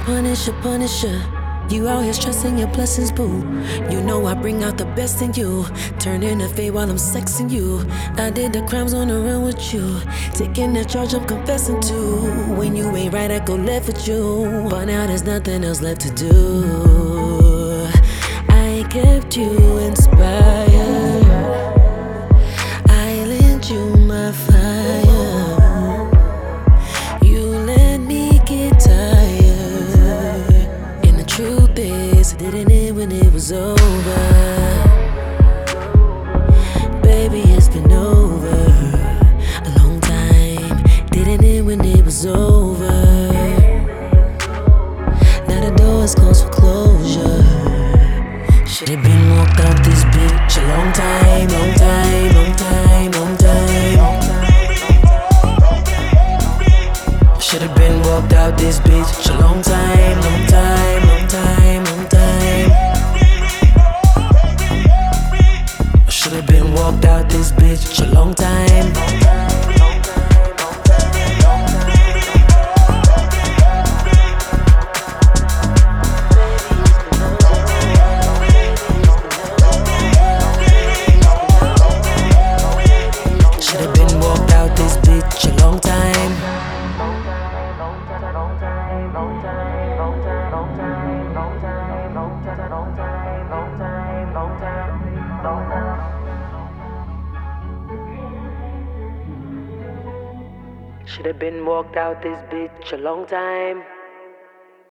Punisher, Punisher. You out here stressing your blessings, boo. You know I bring out the best in you. Turning a fade while I'm sexing you. I did the crimes on the run with you. Taking the charge, I'm confessing to. When you ain't right, I go left with you. But now there's nothing else left to do. I kept you inspired. I lent you my fire. You let me get tired. And the truth is, I didn't end when it was over. Baby, it's been over a long time. Didn't end when it was over. Now the door is closed for closure. Should've been walked out this bitch a long time, long time, long time, long time. Should've been walked out this bitch a long time, long time, long time, long time. Should've been walked out this bitch a long time. Should've been walked out this bitch a long time. Should've been walked out this bitch a long time.